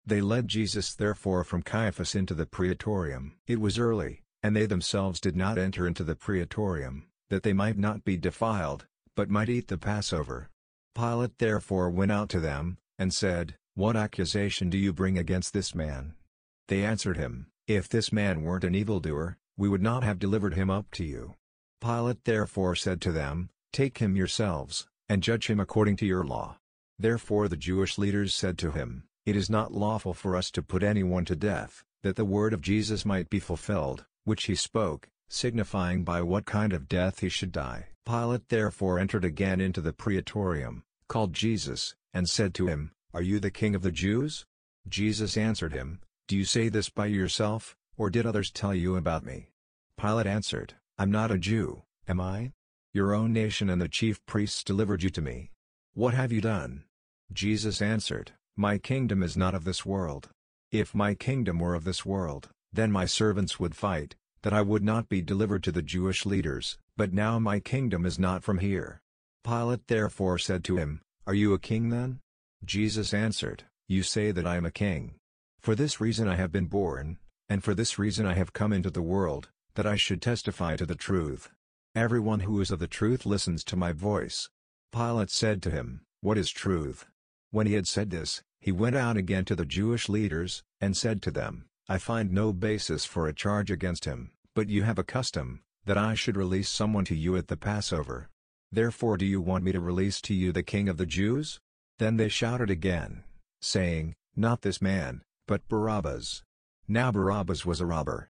They led Jesus therefore from Caiaphas into the praetorium. It was early, and they themselves did not enter into the praetorium, that they might not be defiled, but might eat the Passover. Pilate therefore went out to them, and said, "What accusation do you bring against this man?" They answered him, "If this man weren't an evildoer, we would not have delivered him up to you." Pilate therefore said to them, "Take him yourselves, and judge him according to your law." Therefore the Jewish leaders said to him, "It is not lawful for us to put anyone to death, that the word of Jesus might be fulfilled, which he spoke, signifying by what kind of death he should die." Pilate therefore entered again into the praetorium, called Jesus, and said to him, "Are you the king of the Jews?" Jesus answered him, "Do you say this by yourself, or did others tell you about me?" Pilate answered, "I'm not a Jew, am I? Your own nation and the chief priests delivered you to me. What have you done?" Jesus answered, "My kingdom is not of this world. If my kingdom were of this world, then my servants would fight, that I would not be delivered to the Jewish leaders, but now my kingdom is not from here." Pilate therefore said to him, "Are you a king then?" Jesus answered, "You say that I am a king. For this reason I have been born, and for this reason I have come into the world, that I should testify to the truth. Everyone who is of the truth listens to my voice." Pilate said to him, "What is truth?" When he had said this, he went out again to the Jewish leaders, and said to them, "I find no basis for a charge against him, but you have a custom, that I should release someone to you at the Passover. Therefore do you want me to release to you the King of the Jews?" Then they shouted again, saying, "Not this man, but Barabbas." Now Barabbas was a robber.